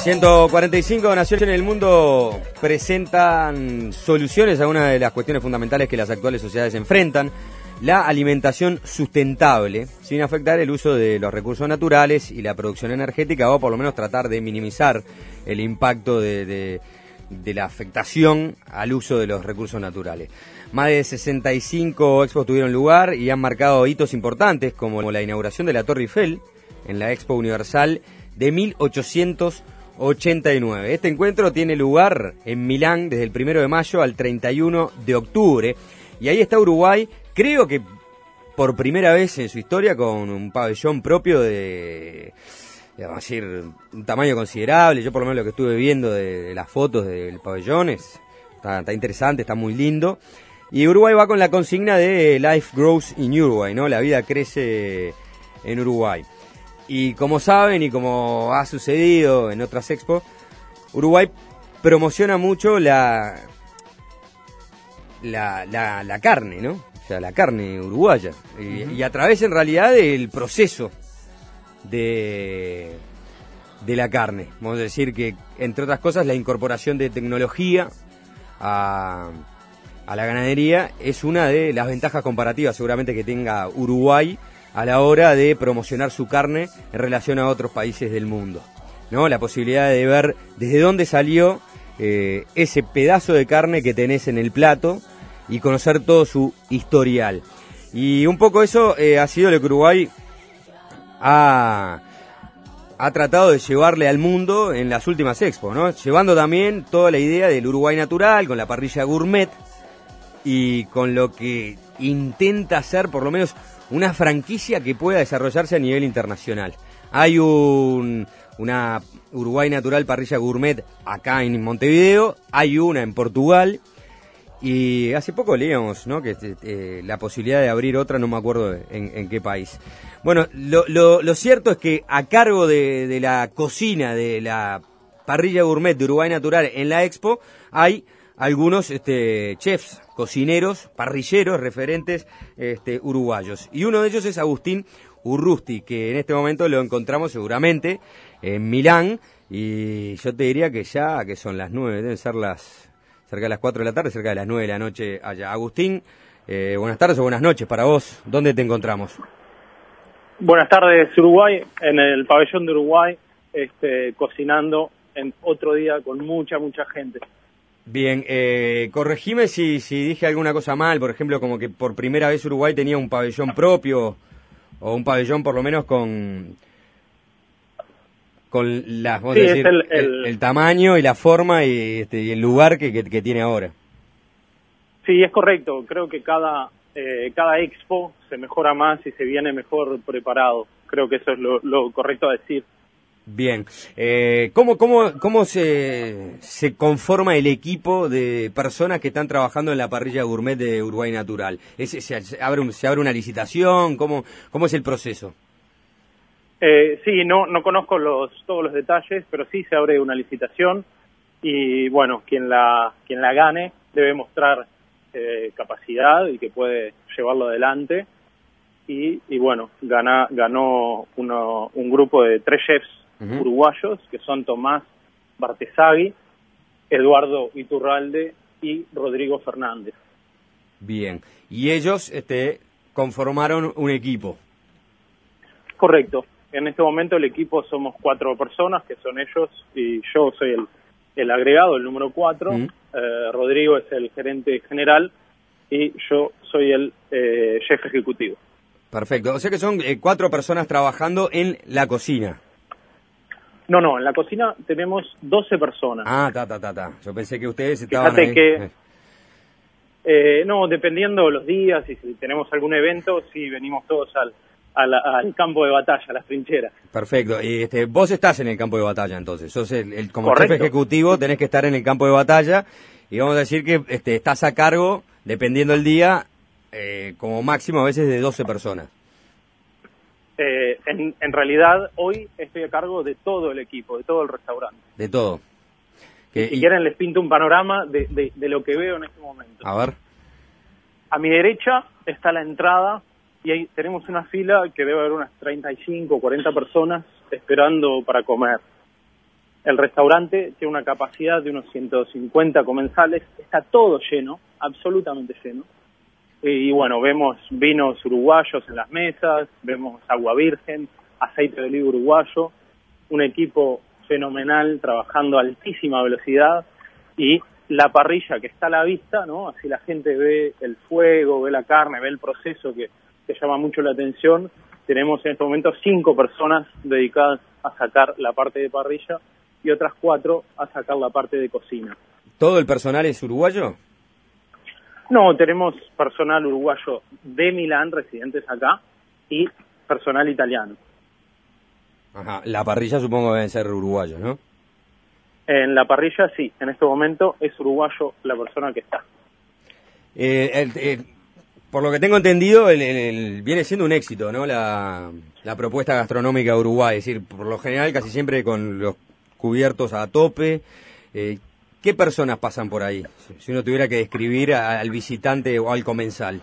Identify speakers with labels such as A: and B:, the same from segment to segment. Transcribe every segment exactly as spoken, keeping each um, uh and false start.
A: ciento cuarenta y cinco naciones en el mundo presentan soluciones a una de las cuestiones fundamentales que las actuales sociedades enfrentan: la alimentación sustentable, sin afectar el uso de los recursos naturales y la producción energética, o por lo menos tratar de minimizar el impacto de, de, de la afectación al uso de los recursos naturales. Más de sesenta y cinco expos tuvieron lugar y han marcado hitos importantes, como la inauguración de la Torre Eiffel en la Expo Universal de mil ochocientos ochenta y nueve. Este encuentro tiene lugar en Milán desde el primero de mayo al treinta y uno de octubre. Y ahí está Uruguay, creo que por primera vez en su historia, con un pabellón propio de, vamos a decir, un tamaño considerable. Yo por lo menos lo que estuve viendo de, de las fotos del pabellón es, está, está interesante, está muy lindo. Y Uruguay va con la consigna de Life Grows in Uruguay, ¿no? La vida crece en Uruguay. Y como saben, y como ha sucedido en otras expos, Uruguay promociona mucho la, la, la, la carne, ¿no? O sea, la carne uruguaya. Y, uh-huh. y a través, en realidad, del proceso de, de la carne. Vamos a decir que, entre otras cosas, la incorporación de tecnología a, a la ganadería es una de las ventajas comparativas, seguramente, que tenga Uruguay a la hora de promocionar su carne en relación a otros países del mundo, ¿no? La posibilidad de ver desde dónde salió eh, ese pedazo de carne que tenés en el plato y conocer todo su historial. Y un poco eso eh, ha sido lo que Uruguay ha, ha tratado de llevarle al mundo en las últimas expos, ¿no? Llevando también toda la idea del Uruguay natural, con la parrilla gourmet y con lo que intenta hacer, por lo menos, una franquicia que pueda desarrollarse a nivel internacional. Hay un, una Uruguay Natural Parrilla Gourmet acá en Montevideo, hay una en Portugal, y hace poco leíamos, ¿no?, que eh, la posibilidad de abrir otra, no me acuerdo en, en qué país. Bueno, lo, lo, lo cierto es que a cargo de, de la cocina de la Parrilla Gourmet de Uruguay Natural en la Expo hay algunos este, chefs, cocineros, parrilleros, referentes este, uruguayos. Y uno de ellos es Agustín Urrusti, que en este momento lo encontramos seguramente en Milán. Y yo te diría que ya, que son las nueve, deben ser las cerca de las cuatro de la tarde, cerca de las nueve de la noche allá. Agustín, eh, buenas tardes o buenas noches para vos. ¿Dónde te encontramos?
B: Buenas tardes, Uruguay, en el pabellón de Uruguay, este, cocinando en otro día con mucha, mucha gente.
A: Bien, eh, corregime si, si dije alguna cosa mal, por ejemplo, como que por primera vez Uruguay tenía un pabellón propio, o un pabellón por lo menos con con la, vamos
B: sí,
A: a decir,
B: el, el...
A: El, el tamaño y la forma y, este, y el lugar que, que, que tiene ahora.
B: Sí, es correcto. Creo que cada eh, cada expo se mejora más y se viene mejor preparado. Creo que eso es lo, lo correcto a decir.
A: Bien, eh, ¿cómo, cómo, cómo se, se conforma el equipo de personas que están trabajando en la parrilla gourmet de Uruguay Natural? ¿Es, se, se, abre un, ¿Se abre una licitación? ¿Cómo, cómo es el proceso?
B: Eh, sí, no no conozco los todos los detalles, pero sí se abre una licitación y, bueno, quien la quien la gane debe mostrar eh, capacidad y que puede llevarlo adelante. Y, y bueno, gana, ganó uno, un grupo de tres chefs Uh-huh. uruguayos, que son Tomás Bartesagui, Eduardo Iturralde y Rodrigo Fernández.
A: Bien, y ellos este, conformaron un equipo.
B: Correcto, en este momento el equipo somos cuatro personas, que son ellos, y yo soy el, el agregado, el número cuatro, uh-huh. eh, Rodrigo es el gerente general, y yo soy el eh, chef ejecutivo.
A: Perfecto, o sea que son eh, cuatro personas trabajando en la cocina.
B: No, no, en la cocina tenemos doce personas.
A: Ah, ta, ta, ta, ta. Yo pensé que ustedes estaban
B: Fíjate
A: ahí.
B: que, eh, no, dependiendo los días y si tenemos algún evento, sí, venimos todos al, al, al campo de batalla, a las trincheras.
A: Perfecto. Y este, vos estás en el campo de batalla, entonces. Sos el, el, como
B: Correcto.
A: Jefe ejecutivo tenés que estar en el campo de batalla y vamos a decir que este, estás a cargo, dependiendo el día, eh, como máximo a veces de doce personas.
B: Eh, en, en realidad, hoy estoy a cargo de todo el equipo, de todo el restaurante.
A: De todo.
B: Que, si y... quieren, les pinto un panorama de, de, de lo que veo en este momento.
A: A ver.
B: A mi derecha está la entrada y ahí tenemos una fila que debe haber unas treinta y cinco o cuarenta personas esperando para comer. El restaurante tiene una capacidad de unos ciento cincuenta comensales, está todo lleno, absolutamente lleno. Y bueno, vemos vinos uruguayos en las mesas, vemos agua virgen, aceite de oliva uruguayo, un equipo fenomenal trabajando a altísima velocidad y la parrilla que está a la vista, ¿no? Así la gente ve el fuego, ve la carne, ve el proceso que, que llama mucho la atención. Tenemos en este momento cinco personas dedicadas a sacar la parte de parrilla y otras cuatro a sacar la parte de cocina.
A: ¿Todo el personal es uruguayo?
B: No, tenemos personal uruguayo de Milán, residentes acá, y personal italiano.
A: Ajá, la parrilla supongo que deben ser uruguayos, ¿no?
B: En la parrilla sí, en este momento es uruguayo la persona que está.
A: Eh, el, el, por lo que tengo entendido, el, el, el, viene siendo un éxito, ¿no? La, la propuesta gastronómica de Uruguay, es decir, por lo general casi siempre con los cubiertos a tope. Eh, ¿Qué personas pasan por ahí? Si uno tuviera que describir a, al visitante o al comensal.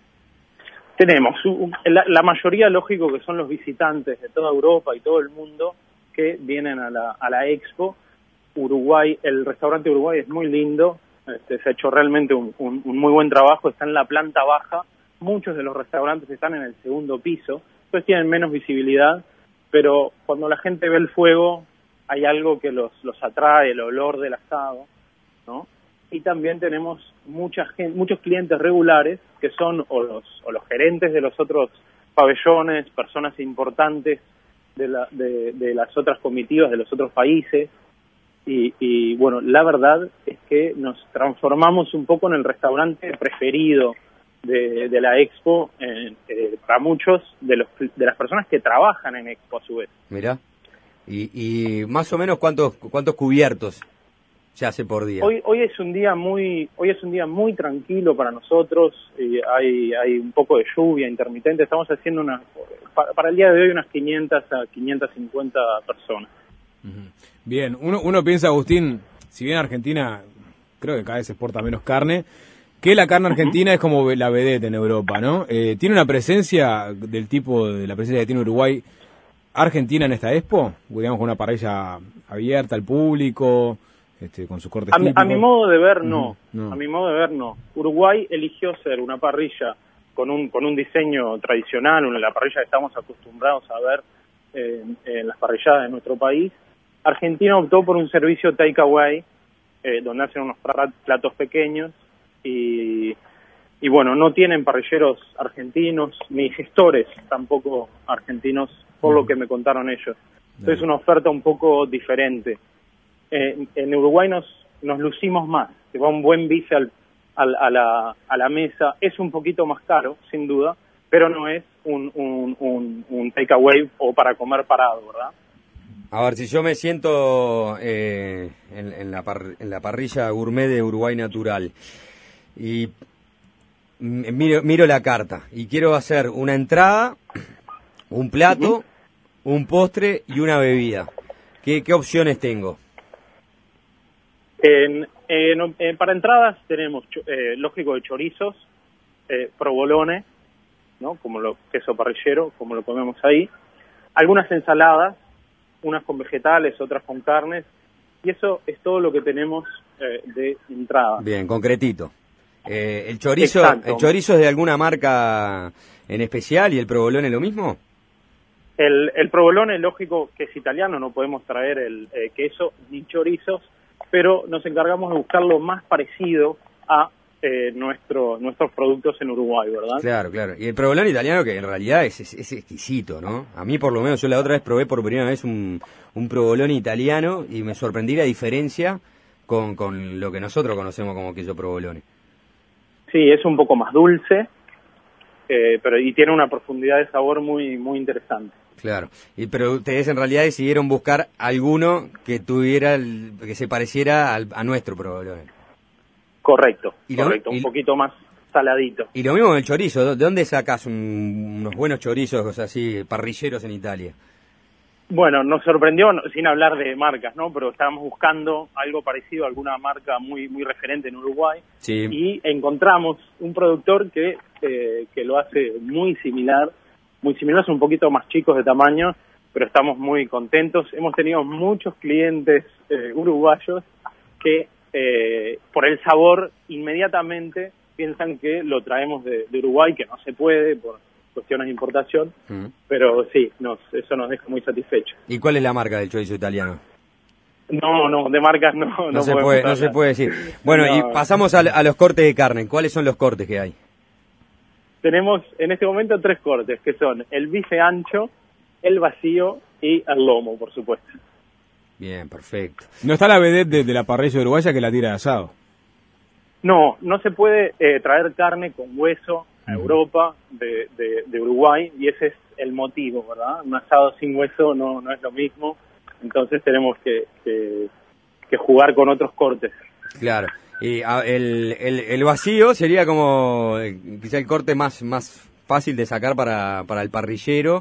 B: Tenemos la, la mayoría, lógico, que son los visitantes de toda Europa y todo el mundo que vienen a la, a la Expo. Uruguay, el restaurante Uruguay es muy lindo, este, se ha hecho realmente un, un, un muy buen trabajo, está en la planta baja, muchos de los restaurantes están en el segundo piso, entonces tienen menos visibilidad, pero cuando la gente ve el fuego hay algo que los, los atrae, el olor del asado, ¿no? Y también tenemos mucha gente, muchos clientes regulares que son o los, o los gerentes de los otros pabellones, personas importantes de, la, de, de las otras comitivas de los otros países. Y, y bueno, la verdad es que nos transformamos un poco en el restaurante preferido de, de la Expo eh, eh, para muchos de los de las personas que trabajan en Expo a su vez.
A: Mirá, y, y más o menos cuántos cuántos cubiertos se hace por día.
B: Hoy hoy es un día muy hoy es un día muy tranquilo para nosotros. Y hay hay un poco de lluvia intermitente. Estamos haciendo una para, para el día de hoy unas quinientas a quinientas cincuenta personas.
C: Bien, uno, uno piensa, Agustín, si bien Argentina creo que cada vez se exporta menos carne, que la carne argentina uh-huh. es como la vedette en Europa, ¿no? Eh, ¿Tiene una presencia del tipo de la presencia que tiene Uruguay Argentina en esta Expo? Digamos, con una parrilla abierta al público, este, con sus cortes
B: a mi,
C: típicos.
B: A mi modo de ver, no.
C: Uh-huh. no.
B: A mi modo de ver, no. Uruguay eligió ser una parrilla con un, con un diseño tradicional, una, la parrilla que estamos acostumbrados a ver eh, en las parrilladas de nuestro país. Argentina optó por un servicio takeaway, eh, donde hacen unos platos pequeños y, y bueno, no tienen parrilleros argentinos, ni gestores tampoco argentinos, por lo que me contaron ellos. Entonces es una oferta un poco diferente. Eh, en Uruguay nos, nos lucimos más, se va un buen bife al, al, a, la, a la mesa, es un poquito más caro, sin duda, pero no es un, un, un, un takeaway o para comer parado, ¿verdad?
A: A ver, si yo me siento eh, en, en, la par, en la parrilla gourmet de Uruguay Natural y miro, miro la carta y quiero hacer una entrada, un plato, uh-huh. un postre y una bebida, ¿qué, qué opciones tengo?
B: En, en, en, para entradas tenemos, eh, lógico, de chorizos, eh, provolone, ¿no? Como lo queso parrillero, como lo comemos ahí, algunas ensaladas, unas con vegetales, otras con carnes, y eso es todo lo que tenemos eh, de entrada.
A: Bien, concretito. Eh, ¿el chorizo el chorizo es de alguna marca en especial y el provolone lo mismo?
B: El, el provolone, lógico que es italiano, no podemos traer el eh, queso ni chorizos, pero nos encargamos de buscar lo más parecido a eh, nuestro, nuestros productos en Uruguay, ¿verdad?
A: Claro, claro. Y el provolone italiano, que en realidad es, es, es exquisito, ¿no? A mí, por lo menos, yo la otra vez probé por primera vez un, un provolone italiano y me sorprendí la diferencia con, con lo que nosotros conocemos como queso provolone.
B: Sí, es un poco más dulce, eh, pero y tiene una profundidad de sabor muy, muy interesante.
A: Claro, y, pero ustedes en realidad decidieron buscar alguno que tuviera, el, que se pareciera al, a nuestro provolone.
B: Correcto,
A: ¿Y lo,
B: correcto,
A: y,
B: un poquito más saladito.
A: Y lo mismo con el chorizo, ¿de dónde sacas un, unos buenos chorizos, o sea, así, parrilleros en Italia?
B: Bueno, nos sorprendió, sin hablar de marcas, ¿no? Pero estábamos buscando algo parecido a alguna marca muy muy referente en Uruguay.
A: Sí.
B: Y encontramos un productor que eh, que lo hace muy similar, muy similar, son un poquito más chicos de tamaño, pero estamos muy contentos. Hemos tenido muchos clientes eh, uruguayos que eh, por el sabor inmediatamente piensan que lo traemos de, de Uruguay, que no se puede por cuestiones de importación, mm. pero sí, nos, eso nos deja muy satisfechos.
A: ¿Y cuál es la marca del chorizo italiano?
B: No, no, de marcas no.
A: No,
B: no
A: se puede, no se puede decir. Bueno, no, y pasamos a, a los cortes de carne. ¿Cuáles son los cortes que hay?
B: Tenemos en este momento tres cortes, que son el bife ancho, el vacío y el lomo, por supuesto.
A: Bien, perfecto.
C: ¿No está la vedette de, de la parrilla uruguaya que la tira de asado?
B: No, no se puede eh, traer carne con hueso a Europa de, de, de Uruguay, y ese es el motivo, ¿verdad? Un asado sin hueso no, no es lo mismo, entonces tenemos que, que, que jugar con otros cortes.
A: Claro, y a, el, el, el vacío sería como eh, quizá el corte más, más fácil de sacar para, para el parrillero.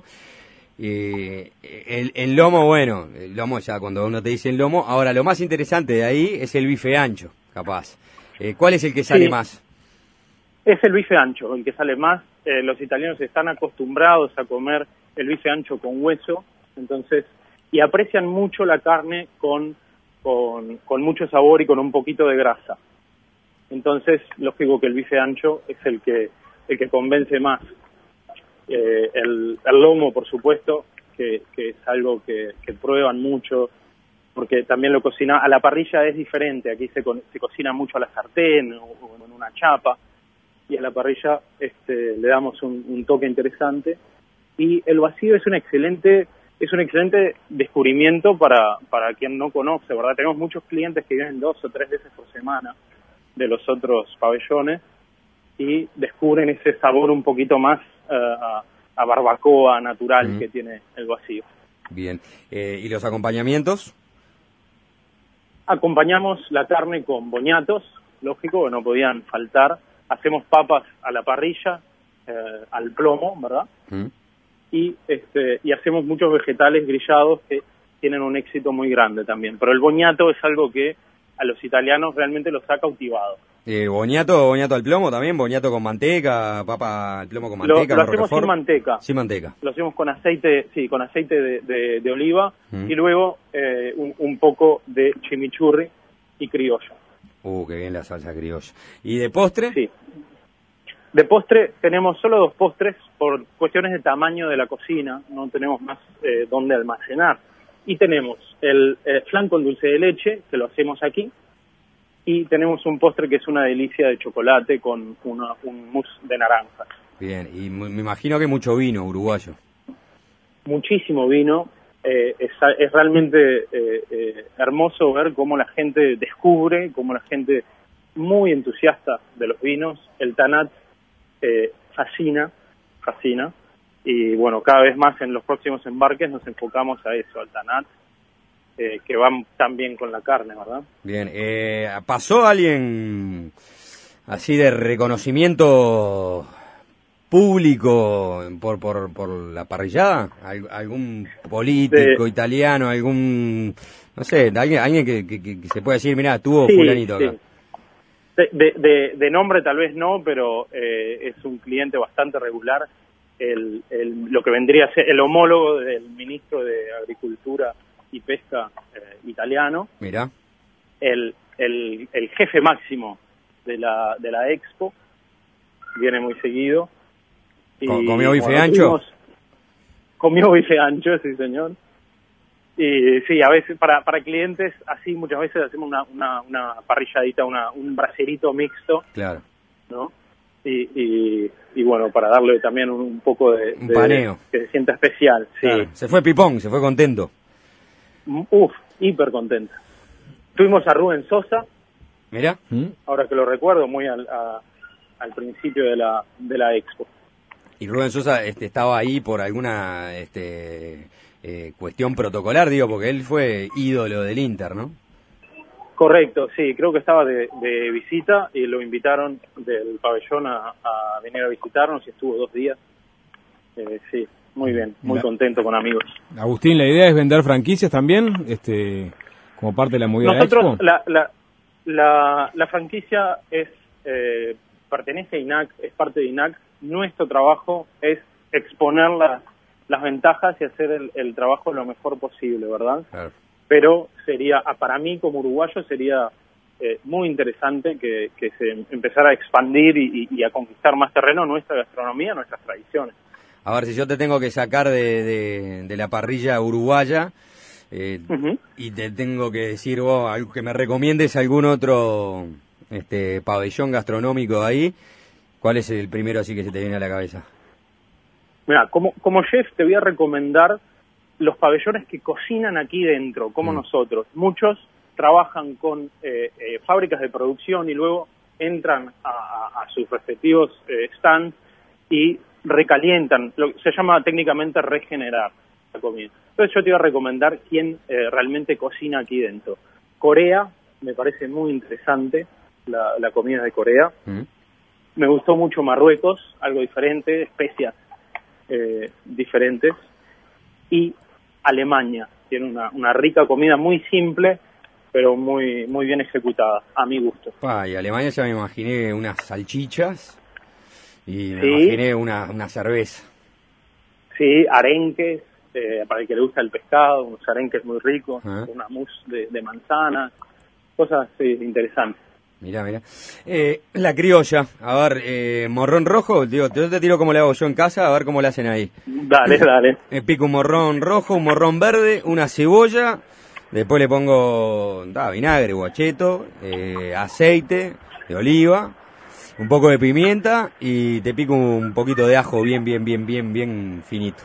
A: Eh, el, el lomo, bueno, el lomo ya cuando uno te dice el lomo, ahora lo más interesante de ahí es el bife ancho, capaz. Eh, ¿Cuál es el que sale sí. más?
B: Es el bife ancho, el que sale más. Eh, los italianos están acostumbrados a comer el bife ancho con hueso, entonces, y aprecian mucho la carne con, con, con mucho sabor y con un poquito de grasa. Entonces, lógico que el bife ancho es el que, el que convence más. Eh, el, el lomo, por supuesto, que, que es algo que, que prueban mucho, porque también lo cocina, a la parrilla es diferente, aquí se, se cocina mucho a la sartén o, o en una chapa, y a la parrilla este, le damos un, un toque interesante. Y el vacío es un excelente es un excelente descubrimiento para, para quien no conoce, ¿verdad? Tenemos muchos clientes que vienen dos o tres veces por semana de los otros pabellones y descubren ese sabor un poquito más uh, a, a barbacoa natural mm. que tiene el vacío.
A: Bien. Eh, ¿Y los acompañamientos?
B: Acompañamos la carne con boñatos, lógico, que no podían faltar. Hacemos papas a la parrilla, eh, al plomo, ¿verdad? Mm. Y, este, y hacemos muchos vegetales grillados que tienen un éxito muy grande también. Pero el boñato es algo que a los italianos realmente los ha cautivado.
A: Eh, ¿Boñato, boñato al plomo también? ¿Boñato con manteca? ¿Papa al plomo con manteca?
B: Lo, lo hacemos sin manteca.
A: Sin manteca.
B: Lo hacemos con aceite, sí, con aceite de, de, de oliva mm. y luego eh, un, un poco de chimichurri y criolla.
A: Uh, qué bien la salsa criolla. ¿Y de postre?
B: Sí. De postre tenemos solo dos postres por cuestiones de tamaño de la cocina, no tenemos más eh, dónde almacenar. Y tenemos el eh, flan con dulce de leche, que lo hacemos aquí, y tenemos un postre que es una delicia de chocolate con una, un mousse de naranja.
A: Bien, y me imagino que mucho vino uruguayo.
B: Muchísimo vino, eh, es, es realmente eh, eh, hermoso ver cómo la gente descubre, cómo la gente muy entusiasta de los vinos. El Tanat eh, fascina, fascina, y bueno, cada vez más en los próximos embarques nos enfocamos a eso, al Tanat, eh, que van tan bien con la carne, ¿verdad?
A: Bien, eh, ¿pasó alguien así de reconocimiento público por por, por la parrillada? ¿Al, ¿Algún político
B: de,
A: italiano, algún, no sé, alguien, alguien que, que, que se pueda decir, mirá, tuvo
B: sí,
A: fulanito acá?
B: Sí. De, de, de, de nombre tal vez no, pero eh, es un cliente bastante regular, el, el, lo que vendría a ser el homólogo del ministro de Agricultura y Pesca eh, italiano.
A: Mira.
B: El, el, el jefe máximo de la, de la Expo, viene muy seguido.
A: Y, ¿Comió bife bueno, ancho?
B: Tuvimos, comió bife ancho, sí señor. Y sí, a veces para para clientes así muchas veces hacemos una una, una parrilladita, una un braserito mixto,
A: claro,
B: ¿no? Y, y, y bueno, para darle también un, un poco de,
A: un
B: de
A: paneo,
B: que se sienta especial. Sí.
A: Claro. Se fue pipón, se fue contento.
B: Uf, hiper contento. Tuvimos a Rubén Sosa.
A: Mira,
B: ahora que lo recuerdo, muy al a, al principio de la de la Expo.
A: Y Rubén Sosa este, estaba ahí por alguna este Eh, cuestión protocolar, digo, porque él fue ídolo del Inter, ¿no?
B: Correcto, sí, creo que estaba de, de visita y lo invitaron del pabellón a, a venir a visitarnos y estuvo dos días. Eh, sí, muy bien, muy la, contento con amigos.
C: Agustín, ¿la idea es vender franquicias también, este, como parte de la movida
B: Nosotros,
C: Expo?
B: La, la, la, la franquicia es eh, pertenece a I N A C, es parte de I N A C. Nuestro trabajo es exponerla las ventajas y hacer el, el trabajo lo mejor posible, ¿verdad?
A: Claro.
B: Pero sería, para mí como uruguayo sería eh, muy interesante que, que se empezara a expandir y, y, y a conquistar más terreno nuestra gastronomía, nuestras tradiciones.
A: A ver, si yo te tengo que sacar de, de, de la parrilla uruguaya eh, uh-huh. y te tengo que decir vos algo, que me recomiendes algún otro este pabellón gastronómico ahí, ¿cuál es el primero así que se te viene a la cabeza?
B: Mira, como, como chef te voy a recomendar los pabellones que cocinan aquí dentro, como mm. nosotros. Muchos trabajan con eh, eh, fábricas de producción y luego entran a, a, a sus respectivos eh, stands y recalientan, lo que se llama técnicamente regenerar la comida. Entonces yo te iba a recomendar quién eh, realmente cocina aquí dentro. Corea, me parece muy interesante la, la comida de Corea. Mm. Me gustó mucho Marruecos, algo diferente, especias eh, diferentes. Y Alemania, tiene una, una rica comida muy simple, pero muy muy bien ejecutada, a mi gusto.
A: Ah, y Alemania ya me imaginé unas salchichas y me
B: sí.
A: imaginé una, una cerveza.
B: Sí, arenques, eh, para el que le gusta el pescado, unos arenques muy ricos, ¿Ah? Una mousse de, de manzana, cosas sí, interesantes.
A: Mirá, mirá. Eh, la criolla, a ver, eh, morrón rojo, digo, yo te tiro como le hago yo en casa, a ver cómo le hacen ahí.
B: Dale, dale.
A: Me pico un morrón rojo, un morrón verde, una cebolla, después le pongo da, vinagre, guacheto, eh, aceite de oliva, un poco de pimienta y te pico un poquito de ajo bien, bien, bien, bien, bien finito.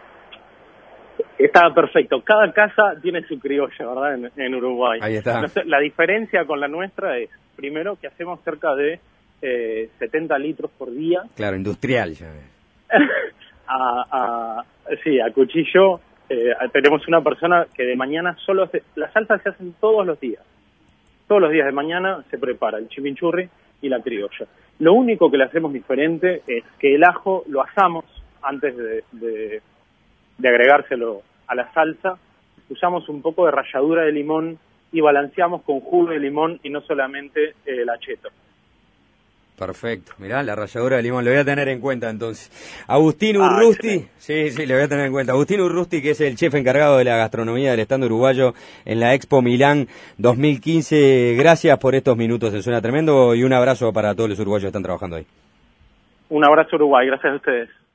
B: Está perfecto. Cada casa tiene su criolla, ¿verdad? En, en Uruguay.
A: Ahí está.
B: La diferencia con la nuestra es, primero, que hacemos cerca de eh, setenta litros por día.
A: Claro, industrial ya.
B: a, a, sí, a cuchillo. Eh, tenemos una persona que de mañana solo hace... Las salsas se hacen todos los días. Todos los días de mañana se prepara el chimichurri y la criolla. Lo único que le hacemos diferente es que el ajo lo asamos antes de... de de agregárselo a la salsa, usamos un poco de ralladura de limón y balanceamos con jugo de limón y no solamente eh, el acheto.
A: Perfecto, mirá, la ralladura de limón, lo voy a tener en cuenta entonces. Agustín Urrusti, ah, sí, sí, lo voy a tener en cuenta. Agustín Urrusti, que es el chef encargado de la gastronomía del stand uruguayo en la Expo Milán dos mil quince. Gracias por estos minutos, se suena tremendo, y un abrazo para todos los uruguayos que están trabajando ahí.
B: Un abrazo Uruguay, gracias a ustedes.